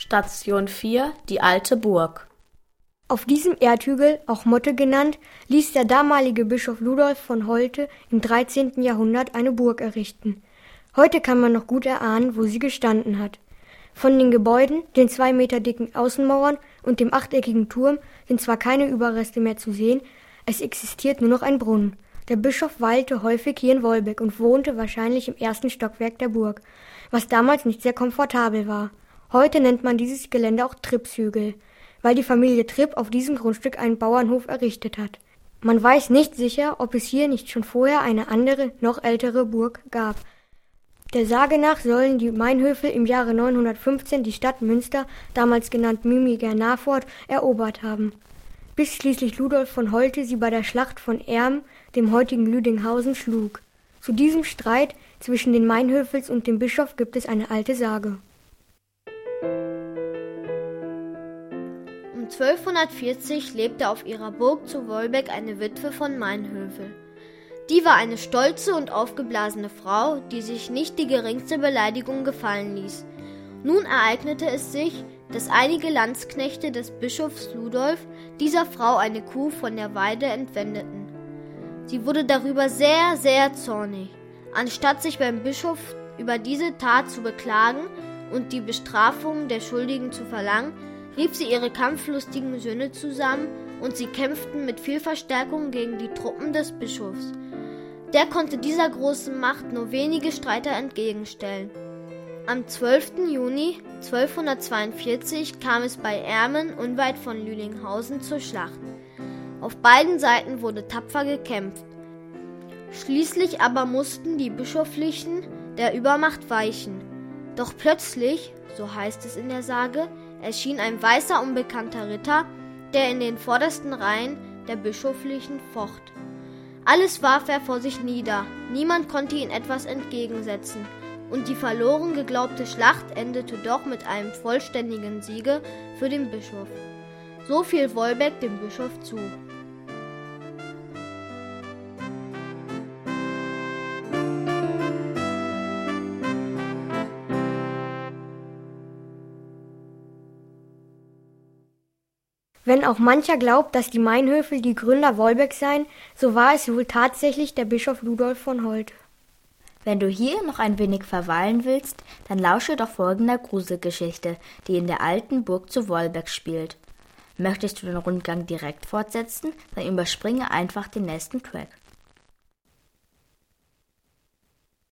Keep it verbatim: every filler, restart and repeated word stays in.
Station vier, die alte Burg. Auf diesem Erdhügel, auch Motte genannt, ließ der damalige Bischof Ludolf von Holte im dreizehnten Jahrhundert eine Burg errichten. Heute kann man noch gut erahnen, wo sie gestanden hat. Von den Gebäuden, den zwei Meter dicken Außenmauern und dem achteckigen Turm sind zwar keine Überreste mehr zu sehen, es existiert nur noch ein Brunnen. Der Bischof weilte häufig hier in Wolbeck und wohnte wahrscheinlich im ersten Stockwerk der Burg, was damals nicht sehr komfortabel war. Heute nennt man dieses Gelände auch Trippshügel, weil die Familie Tripp auf diesem Grundstück einen Bauernhof errichtet hat. Man weiß nicht sicher, ob es hier nicht schon vorher eine andere, noch ältere Burg gab. Der Sage nach sollen die Mainhöfel im Jahre neunhundertfünfzehn die Stadt Münster, damals genannt Mimiger-Naffort, erobert haben, bis schließlich Ludolf von Holte sie bei der Schlacht von Erm, dem heutigen Lüdinghausen, schlug. Zu diesem Streit zwischen den Mainhöfels und dem Bischof gibt es eine alte Sage. Um zwölfhundertvierzig lebte auf ihrer Burg zu Wolbeck eine Witwe von Mainhöfel. Die war eine stolze und aufgeblasene Frau, die sich nicht die geringste Beleidigung gefallen ließ. Nun ereignete es sich, dass einige Landsknechte des Bischofs Ludolf dieser Frau eine Kuh von der Weide entwendeten. Sie wurde darüber sehr, sehr zornig. Anstatt sich beim Bischof über diese Tat zu beklagen und die Bestrafung der Schuldigen zu verlangen, rief sie ihre kampflustigen Söhne zusammen und sie kämpften mit viel Verstärkung gegen die Truppen des Bischofs. Der konnte dieser großen Macht nur wenige Streiter entgegenstellen. Am zwölften Juni zwölfhundertzweiundvierzig kam es bei Ermen unweit von Lüdinghausen zur Schlacht. Auf beiden Seiten wurde tapfer gekämpft. Schließlich aber mussten die Bischöflichen der Übermacht weichen. Doch plötzlich, so heißt es in der Sage, erschien ein weißer, unbekannter Ritter, der in den vordersten Reihen der Bischöflichen focht. Alles warf er vor sich nieder, niemand konnte ihm etwas entgegensetzen, und die verloren geglaubte Schlacht endete doch mit einem vollständigen Siege für den Bischof. So fiel Wolbeck dem Bischof zu. Wenn auch mancher glaubt, dass die Mainhöfel die Gründer Wolbecks seien, so war es wohl tatsächlich der Bischof Ludolf von Holte. Wenn du hier noch ein wenig verweilen willst, dann lausche doch folgender Gruselgeschichte, die in der alten Burg zu Wolbeck spielt. Möchtest du den Rundgang direkt fortsetzen, dann überspringe einfach den nächsten Track.